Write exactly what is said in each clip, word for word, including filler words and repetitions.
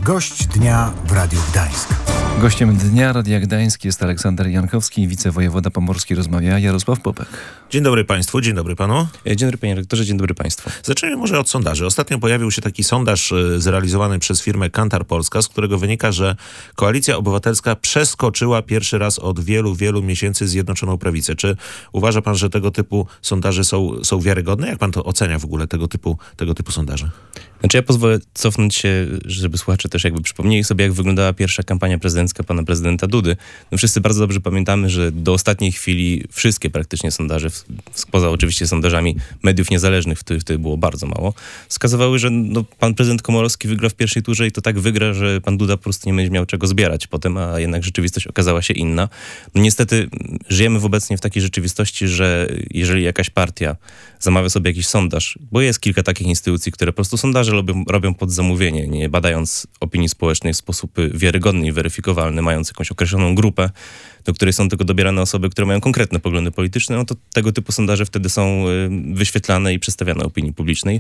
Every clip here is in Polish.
Gość dnia w Radiu Gdańsk. Gościem dnia Radia Gdańsk jest Aleksander Jankowski, wicewojewoda pomorski. Rozmawia Jarosław Popek. Dzień dobry państwu, dzień dobry panu. Dzień dobry panie rektorze, dzień dobry państwu. Zacznijmy może od sondaży. Ostatnio pojawił się taki sondaż zrealizowany przez firmę Kantar Polska, z którego wynika, że Koalicja Obywatelska przeskoczyła pierwszy raz od wielu, wielu miesięcy Zjednoczoną Prawicę. Czy uważa pan, że tego typu sondaże są, są wiarygodne? Jak pan to ocenia w ogóle, tego typu, tego typu sondaże? Znaczy ja pozwolę cofnąć się, żeby słuchacze też jakby przypomnieli sobie, jak wyglądała pierwsza kampania prezydencka pana prezydenta Dudy. No wszyscy bardzo dobrze pamiętamy, że do ostatniej chwili wszystkie praktycznie sondaże, poza oczywiście sondażami mediów niezależnych, w których wtedy było bardzo mało, wskazywały, że no, pan prezydent Komorowski wygra w pierwszej turze i to tak wygra, że pan Duda po prostu nie będzie miał czego zbierać potem, a jednak rzeczywistość okazała się inna. No, niestety żyjemy obecnie w takiej rzeczywistości, że jeżeli jakaś partia zamawia sobie jakiś sondaż, bo jest kilka takich instytucji, które po prostu sondaże robią, robią pod zamówienie, nie badając opinii społecznej w sposób wiarygodny i weryfikowalny, mając jakąś określoną grupę, do której są tylko dobierane osoby, które mają konkretne poglądy polityczne, no to tego typu sondaże wtedy są wyświetlane i przedstawiane opinii publicznej.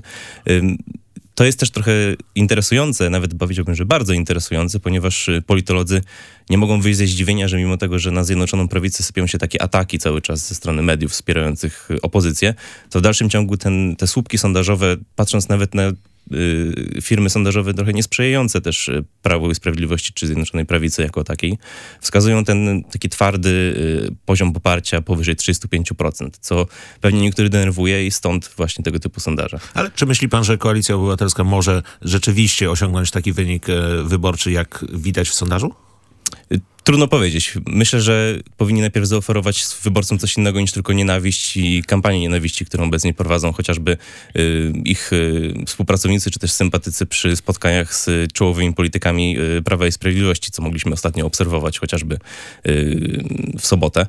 To jest też trochę interesujące, nawet powiedziałbym, że bardzo interesujące, ponieważ politolodzy nie mogą wyjść ze zdziwienia, że mimo tego, że na Zjednoczoną Prawicę sypią się takie ataki cały czas ze strony mediów wspierających opozycję, to w dalszym ciągu ten, te słupki sondażowe, patrząc nawet na y, firmy sondażowe trochę niesprzyjające też Prawu i Sprawiedliwości czy Zjednoczonej Prawicy jako takiej, wskazują ten taki twardy y, poziom poparcia powyżej trzydzieści pięć procent, co pewnie niektórych denerwuje i stąd właśnie tego typu sondaże. Ale czy myśli pan, że Koalicja Obywatelska może rzeczywiście osiągnąć taki wynik y, wyborczy, jak widać w sondażu? Trudno powiedzieć. Myślę, że powinni najpierw zaoferować wyborcom coś innego niż tylko nienawiść i kampanię nienawiści, którą obecnie prowadzą chociażby y, ich y, współpracownicy czy też sympatycy przy spotkaniach z czołowymi politykami y, Prawa i Sprawiedliwości, co mogliśmy ostatnio obserwować chociażby y, w sobotę.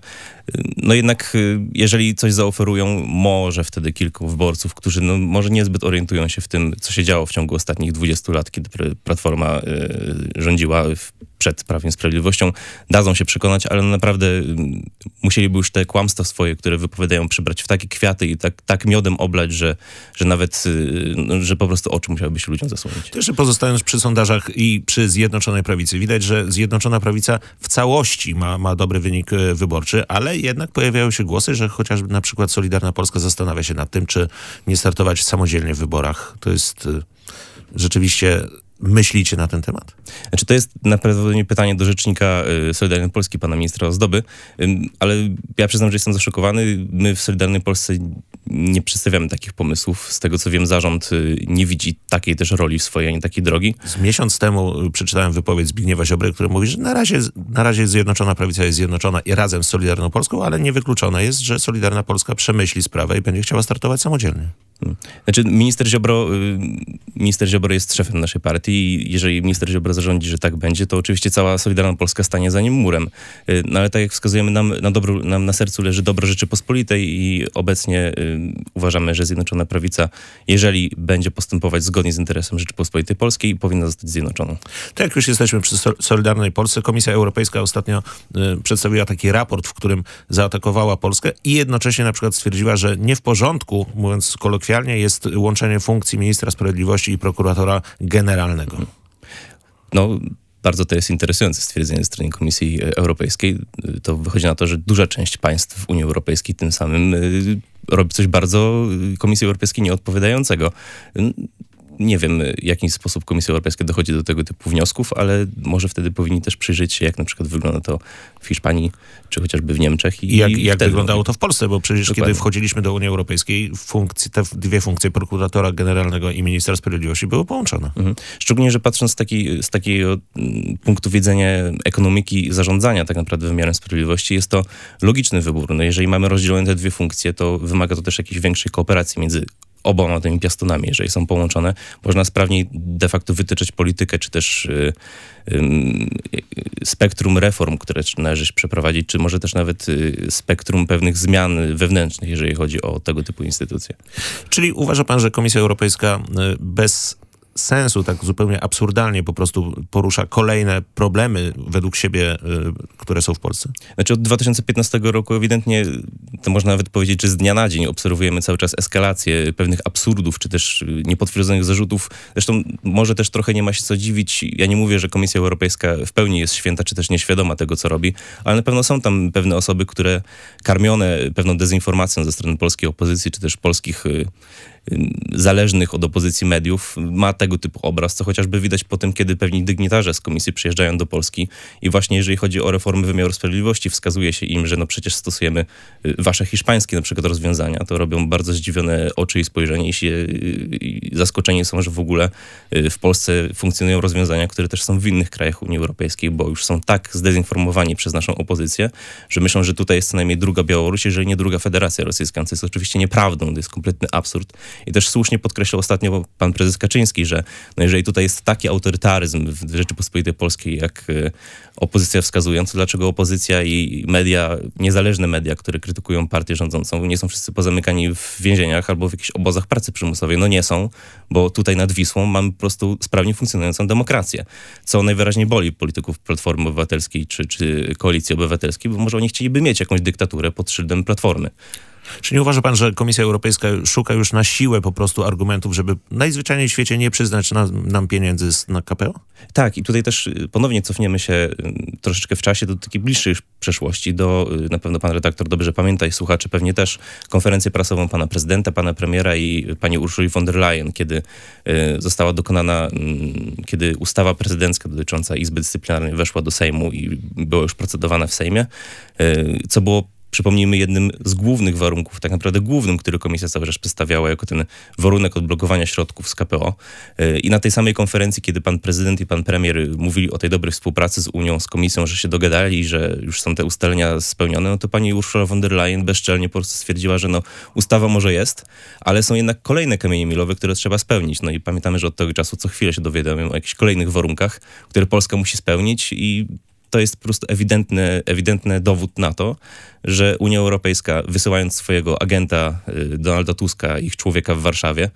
No jednak y, jeżeli coś zaoferują, może wtedy kilku wyborców, którzy no, może niezbyt orientują się w tym, co się działo w ciągu ostatnich dwudziestu lat, kiedy Platforma y, rządziła w przed Prawem i Sprawiedliwością, dadzą się przekonać, ale naprawdę musieliby już te kłamstwa swoje, które wypowiadają, przybrać w takie kwiaty i tak, tak miodem oblać, że, że nawet, no, że po prostu oczy musiałyby się ludziom zasłonić. To jeszcze pozostając przy sondażach i przy Zjednoczonej Prawicy. Widać, że Zjednoczona Prawica w całości ma, ma dobry wynik wyborczy, ale jednak pojawiają się głosy, że chociażby na przykład Solidarna Polska zastanawia się nad tym, czy nie startować samodzielnie w wyborach. To jest rzeczywiście... Myślicie na ten temat? Znaczy to jest naprawdę pytanie do rzecznika y, Solidarnej Polski, pana ministra Ozdoby, y, ale ja przyznam, że jestem zaszokowany. My w Solidarnej Polsce nie przedstawiamy takich pomysłów. Z tego co wiem, zarząd y, nie widzi takiej też roli swojej, ani takiej drogi. Z miesiąc temu przeczytałem wypowiedź Zbigniewa Ziobry, który mówi, że na razie, na razie Zjednoczona Prawica jest zjednoczona i razem z Solidarną Polską, ale niewykluczone jest, że Solidarna Polska przemyśli sprawę i będzie chciała startować samodzielnie. Znaczy minister Ziobro, minister Ziobro jest szefem naszej partii i jeżeli minister Ziobro zarządzi, że tak będzie, to oczywiście cała Solidarna Polska stanie za nim murem. No ale tak jak wskazujemy, nam na, dobro, nam na sercu leży dobro Rzeczypospolitej i obecnie y, uważamy, że Zjednoczona Prawica, jeżeli będzie postępować zgodnie z interesem Rzeczypospolitej Polskiej, powinna zostać zjednoczoną. To jak już jesteśmy przy Solidarnej Polsce, Komisja Europejska ostatnio y, przedstawiła taki raport, w którym zaatakowała Polskę i jednocześnie na przykład stwierdziła, że nie w porządku, mówiąc kolokwialnie, jest łączenie funkcji ministra sprawiedliwości i prokuratora generalnego. No, bardzo to jest interesujące stwierdzenie ze strony Komisji Europejskiej. To wychodzi na to, że duża część państw w Unii Europejskiej tym samym y, robi coś bardzo Komisji Europejskiej nieodpowiadającego. Nie wiem, w jaki sposób Komisja Europejska dochodzi do tego typu wniosków, ale może wtedy powinni też przyjrzeć się, jak na przykład wygląda to w Hiszpanii, czy chociażby w Niemczech. I, I jak, i jak wyglądało robię. to w Polsce, bo przecież Dokładnie. Kiedy wchodziliśmy do Unii Europejskiej, funkcje, te dwie funkcje prokuratora generalnego i ministra sprawiedliwości były połączone. Mhm. Szczególnie, że patrząc z, taki, z takiego punktu widzenia ekonomiki zarządzania tak naprawdę wymiarem sprawiedliwości, jest to logiczny wybór. No jeżeli mamy rozdzielone te dwie funkcje, to wymaga to też jakiejś większej kooperacji między oboma tymi piastonami, jeżeli są połączone, można sprawniej de facto wytyczać politykę, czy też y, y, y, spektrum reform, które należy przeprowadzić, czy może też nawet y, spektrum pewnych zmian wewnętrznych, jeżeli chodzi o tego typu instytucje. Czyli uważa pan, że Komisja Europejska bez sensu, tak zupełnie absurdalnie po prostu porusza kolejne problemy według siebie, y, które są w Polsce? Znaczy od dwa tysiące piętnastego roku ewidentnie, to można nawet powiedzieć, że z dnia na dzień obserwujemy cały czas eskalację pewnych absurdów, czy też niepotwierdzonych zarzutów. Zresztą może też trochę nie ma się co dziwić. Ja nie mówię, że Komisja Europejska w pełni jest święta, czy też nieświadoma tego, co robi, ale na pewno są tam pewne osoby, które karmione pewną dezinformacją ze strony polskiej opozycji, czy też polskich y, zależnych od opozycji mediów ma tego typu obraz, co chociażby widać po tym, kiedy pewni dygnitarze z komisji przyjeżdżają do Polski i właśnie jeżeli chodzi o reformy wymiaru sprawiedliwości, wskazuje się im, że no przecież stosujemy wasze hiszpańskie na przykład rozwiązania, to robią bardzo zdziwione oczy i spojrzenie i, się, i zaskoczeni są, że w ogóle w Polsce funkcjonują rozwiązania, które też są w innych krajach Unii Europejskiej, bo już są tak zdezinformowani przez naszą opozycję, że myślą, że tutaj jest co najmniej druga Białoruś, jeżeli nie druga Federacja Rosyjska, co jest oczywiście nieprawdą, to jest kompletny absurd. I też słusznie podkreślał ostatnio pan prezes Kaczyński, że no jeżeli tutaj jest taki autorytaryzm w Rzeczypospolitej Polskiej, jak y, opozycja wskazują, to dlaczego opozycja i media, niezależne media, które krytykują partię rządzącą, nie są wszyscy pozamykani w więzieniach albo w jakichś obozach pracy przymusowej? No nie są, bo tutaj nad Wisłą mamy po prostu sprawnie funkcjonującą demokrację, co najwyraźniej boli polityków Platformy Obywatelskiej czy, czy Koalicji Obywatelskiej, bo może oni chcieliby mieć jakąś dyktaturę pod szyldem Platformy. Czy nie uważa pan, że Komisja Europejska szuka już na siłę po prostu argumentów, żeby najzwyczajniej w świecie nie przyznać nam, nam pieniędzy na K P O? Tak, i tutaj też ponownie cofniemy się troszeczkę w czasie do takiej bliższej przeszłości, do, na pewno pan redaktor dobrze pamięta i słuchacze pewnie też, konferencję prasową pana prezydenta, pana premiera i pani Ursuli von der Leyen, kiedy została dokonana, kiedy ustawa prezydencka dotycząca Izby Dyscyplinarnej weszła do Sejmu i była już procedowana w Sejmie, co było, przypomnijmy, jednym z głównych warunków, tak naprawdę głównym, który komisja cały czas przedstawiała jako ten warunek odblokowania środków z K P O. I na tej samej konferencji, kiedy pan prezydent i pan premier mówili o tej dobrej współpracy z Unią, z komisją, że się dogadali, że już są te ustalenia spełnione, no to pani Ursula von der Leyen bezczelnie po prostu stwierdziła, że no ustawa może jest, ale są jednak kolejne kamienie milowe, które trzeba spełnić. No i pamiętamy, że od tego czasu co chwilę się dowiadujemy o jakichś kolejnych warunkach, które Polska musi spełnić i to jest po prostu ewidentny, ewidentny dowód na to, że Unia Europejska, wysyłając swojego agenta Donalda Tuska, ich człowieka w Warszawie,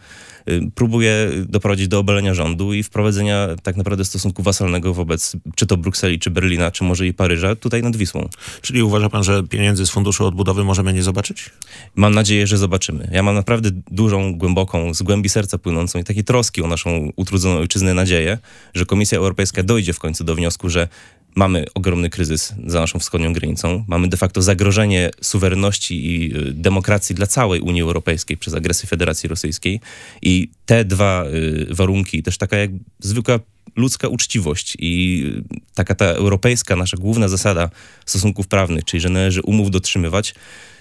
próbuje doprowadzić do obalenia rządu i wprowadzenia tak naprawdę stosunku wasalnego wobec czy to Brukseli, czy Berlina, czy może i Paryża, tutaj nad Wisłą. Czyli uważa pan, że pieniędzy z Funduszu Odbudowy możemy nie zobaczyć? Mam nadzieję, że zobaczymy. Ja mam naprawdę dużą, głęboką, z głębi serca płynącą i takiej troski o naszą utrudzoną ojczyznę nadzieję, że Komisja Europejska dojdzie w końcu do wniosku, że mamy ogromny kryzys za naszą wschodnią granicą. Mamy de facto zagrożenie suwerenności i demokracji dla całej Unii Europejskiej przez agresję Federacji Rosyjskiej. I te dwa y, warunki, też taka jak zwykła ludzka uczciwość i taka ta europejska nasza główna zasada stosunków prawnych, czyli że należy umów dotrzymywać,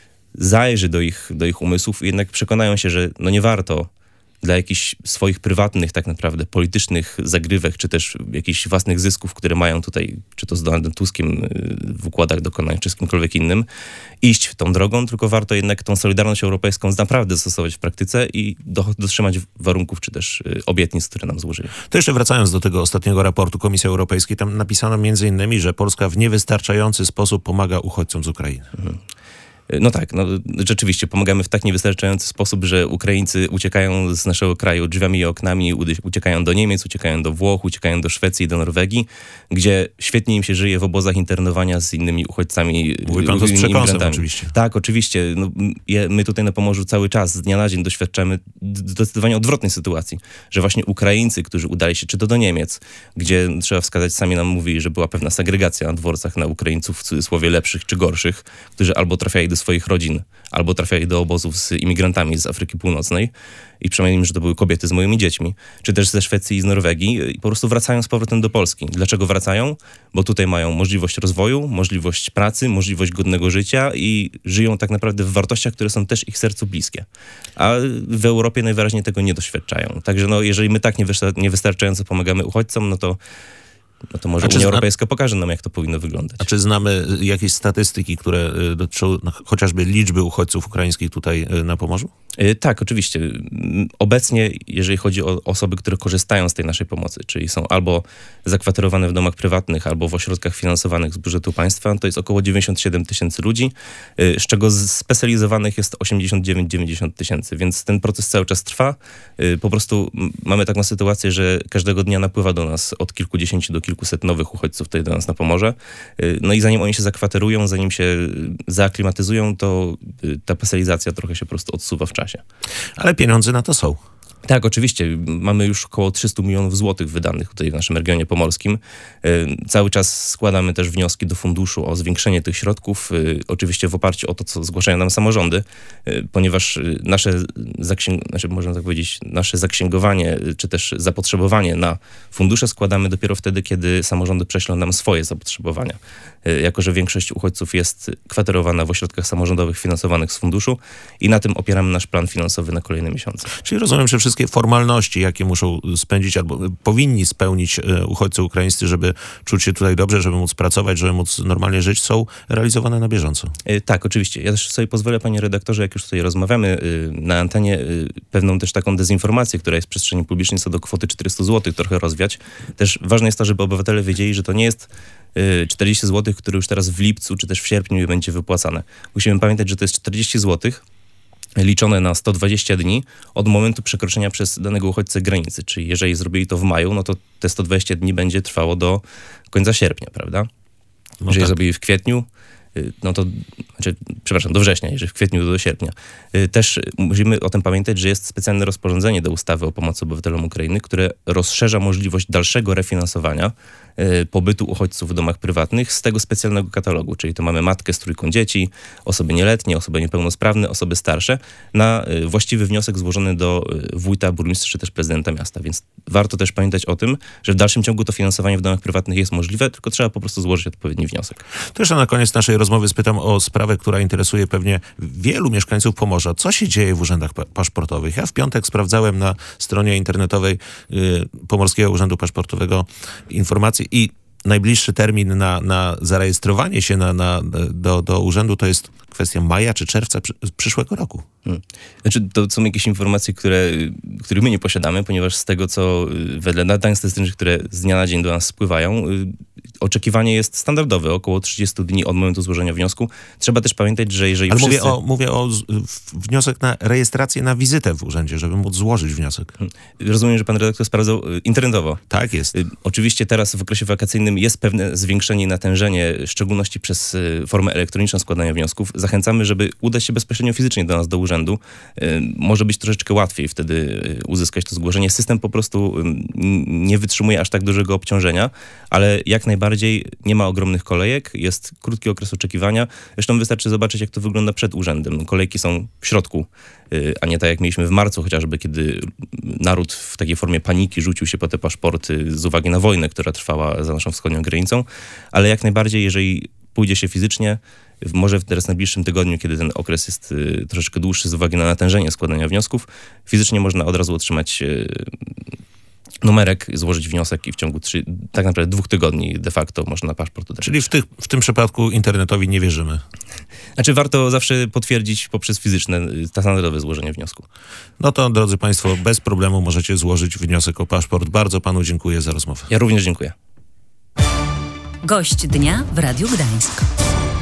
zajrzy do ich, do ich umysłów i jednak przekonają się, że no nie warto dla jakichś swoich prywatnych tak naprawdę politycznych zagrywek, czy też jakichś własnych zysków, które mają tutaj, czy to z Donaldem Tuskiem w układach dokonań, czy z kimkolwiek innym, iść tą drogą, tylko warto jednak tą solidarność europejską naprawdę zastosować w praktyce i do, dotrzymać warunków, czy też obietnic, które nam złożyli. To jeszcze wracając do tego ostatniego raportu Komisji Europejskiej, tam napisano między innymi, że Polska w niewystarczający sposób pomaga uchodźcom z Ukrainy. Mhm. No tak, no rzeczywiście pomagamy w tak niewystarczający sposób, że Ukraińcy uciekają z naszego kraju drzwiami i oknami, uciekają do Niemiec, uciekają do Włoch, uciekają do Szwecji i do Norwegii, gdzie świetnie im się żyje w obozach internowania z innymi uchodźcami. Mówi pan to z przekąsem oczywiście. Tak, oczywiście. No, my tutaj na Pomorzu cały czas, z dnia na dzień doświadczamy zdecydowanie odwrotnej sytuacji, że właśnie Ukraińcy, którzy udali się czy to do Niemiec, gdzie trzeba wskazać, sami nam mówili, że była pewna segregacja na dworcach na Ukraińców, w cudzysłowie lepszych czy gorszych, którzy albo trafiali do swoich rodzin, albo trafiali do obozów z imigrantami z Afryki Północnej i przynajmniej, że to były kobiety z moimi dziećmi, czy też ze Szwecji i z Norwegii i po prostu wracają z powrotem do Polski. Dlaczego wracają? Bo tutaj mają możliwość rozwoju, możliwość pracy, możliwość godnego życia i żyją tak naprawdę w wartościach, które są też ich sercu bliskie. A w Europie najwyraźniej tego nie doświadczają. Także no, jeżeli my tak niewystarczająco pomagamy uchodźcom, no to no to może A czy Unia zna- Europejska pokaże nam, jak to powinno wyglądać. A czy znamy jakieś statystyki, które y, dotyczą no, chociażby liczby uchodźców ukraińskich tutaj y, na Pomorzu? Y, Tak, oczywiście. Mm, Obecnie, jeżeli chodzi o osoby, które korzystają z tej naszej pomocy, czyli są albo zakwaterowane w domach prywatnych, albo w ośrodkach finansowanych z budżetu państwa, to jest około dziewięćdziesiąt siedem tysięcy ludzi, y, z czego z- specjalizowanych jest osiemdziesiąt dziewięć do dziewięćdziesięciu tysięcy, więc ten proces cały czas trwa. Y, Po prostu m, mamy taką sytuację, że każdego dnia napływa do nas od kilkudziesięciu do kilkuset nowych uchodźców tutaj do nas na Pomorze. Y, No i zanim oni się zakwaterują, zanim się y, zaaklimatyzują, to y, ta specjalizacja trochę się po prostu odsuwa w czasie. Ale pieniądze na to są. Tak, oczywiście. Mamy już około trzysta milionów złotych wydanych tutaj w naszym regionie pomorskim. Y, Cały czas składamy też wnioski do funduszu o zwiększenie tych środków, y, oczywiście w oparciu o to, co zgłaszają nam samorządy, y, ponieważ y, nasze zaksięg- znaczy, można tak powiedzieć, nasze zaksięgowanie, y, czy też zapotrzebowanie na fundusze składamy dopiero wtedy, kiedy samorządy prześlą nam swoje zapotrzebowania. Y, Jako że większość uchodźców jest kwaterowana w ośrodkach samorządowych finansowanych z funduszu i na tym opieramy nasz plan finansowy na kolejne miesiące. Czyli rozumiem, że wszystkie formalności, jakie muszą spędzić albo powinni spełnić e, uchodźcy ukraińscy, żeby czuć się tutaj dobrze, żeby móc pracować, żeby móc normalnie żyć, są realizowane na bieżąco. Y, Tak, oczywiście. Ja też sobie pozwolę, panie redaktorze, jak już tutaj rozmawiamy y, na antenie, y, pewną też taką dezinformację, która jest w przestrzeni publicznej co do kwoty czterysta złotych, trochę rozwiać. Też ważne jest to, żeby obywatele wiedzieli, że to nie jest y, czterdzieści złotych, które już teraz w lipcu czy też w sierpniu będzie wypłacane. Musimy pamiętać, że to jest czterdzieści złotych liczone na sto dwadzieścia dni od momentu przekroczenia przez danego uchodźcę granicy. Czyli jeżeli zrobili to w maju, no to te sto dwadzieścia dni będzie trwało do końca sierpnia, prawda? No Jeżeli tak. zrobili w kwietniu, y, no to, znaczy, przepraszam, do września, jeżeli w kwietniu to do sierpnia. Y, Też musimy o tym pamiętać, że jest specjalne rozporządzenie do ustawy o pomocy obywatelom Ukrainy, które rozszerza możliwość dalszego refinansowania y, pobytu uchodźców w domach prywatnych z tego specjalnego katalogu, czyli to mamy matkę z trójką dzieci, osoby nieletnie, osoby niepełnosprawne, osoby starsze, na y, właściwy wniosek złożony do y, wójta, burmistrza czy też prezydenta miasta. Więc warto też pamiętać o tym, że w dalszym ciągu to finansowanie w domach prywatnych jest możliwe, tylko trzeba po prostu złożyć odpowiedni wniosek. To jeszcze na koniec naszej rozmowy spytam o sprawę, która interesuje pewnie wielu mieszkańców Pomorza. Co się dzieje w urzędach pa- paszportowych? Ja w piątek sprawdzałem na stronie internetowej y, Pomorskiego Urzędu Paszportowego informacje i najbliższy termin na, na zarejestrowanie się na, na, do, do urzędu to jest kwestia maja czy czerwca przy, przyszłego roku. Hmm. Znaczy, to są jakieś informacje, które, których my nie posiadamy, ponieważ z tego, co y, wedle danych statystycznych, które z dnia na dzień do nas spływają, y, oczekiwanie jest standardowe, około trzydzieści dni od momentu złożenia wniosku. Trzeba też pamiętać, że jeżeli Ale wszyscy... mówię o, mówię o z, w- wniosek na rejestrację na wizytę w urzędzie, żeby móc złożyć wniosek. Rozumiem, że pan redaktor sprawdzał y, internetowo. Tak jest. Y, Oczywiście teraz w okresie wakacyjnym jest pewne zwiększenie i natężenie, w szczególności przez y, formę elektroniczną składania wniosków. Zachęcamy, żeby udać się bezpośrednio fizycznie do nas, do urzędu. Y, Może być troszeczkę łatwiej wtedy y, uzyskać to zgłoszenie. System po prostu y, nie wytrzymuje aż tak dużego obciążenia, ale jak najbardziej nie ma ogromnych kolejek, jest krótki okres oczekiwania. Zresztą wystarczy zobaczyć, jak to wygląda przed urzędem. Kolejki są w środku, y, a nie tak jak mieliśmy w marcu chociażby, kiedy naród w takiej formie paniki rzucił się po te paszporty z uwagi na wojnę, która trwała za naszą wschodnią granicą. Ale jak najbardziej, jeżeli pójdzie się fizycznie, w- może w teraz najbliższym tygodniu, kiedy ten okres jest y, troszeczkę dłuższy z uwagi na natężenie składania wniosków, fizycznie można od razu otrzymać y, numerek, złożyć wniosek i w ciągu trzy, tak naprawdę dwóch tygodni de facto można paszport odebrać. Czyli w, tych, w tym przypadku internetowi nie wierzymy. Znaczy warto zawsze potwierdzić poprzez fizyczne, y, standardowe złożenie wniosku. No to, drodzy Państwo, bez problemu możecie złożyć wniosek o paszport. Bardzo Panu dziękuję za rozmowę. Ja również dziękuję. Gość dnia w Radiu Gdańsk.